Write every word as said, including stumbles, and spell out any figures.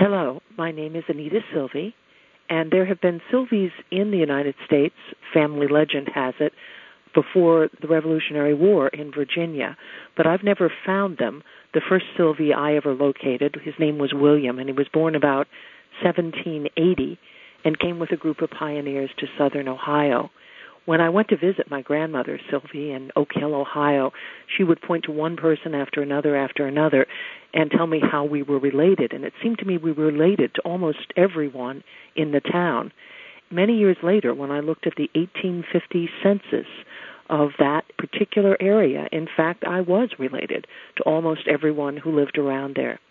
Hello, my name is Anita Silvey, and there have been Silvies in the United States, family legend has it, before the Revolutionary War in Virginia, but I've never found them. The first Silvey I ever located, his name was William, and he was born about seventeen eighty and came with a group of pioneers to southern Ohio. When I went to visit my grandmother, Silvey, in Oak Hill, Ohio, she would point to one person after another after another and tell me how we were related. And it seemed to me we were related to almost everyone in the town. Many years later, when I looked at the eighteen fifty census of that particular area, in fact, I was related to almost everyone who lived around there.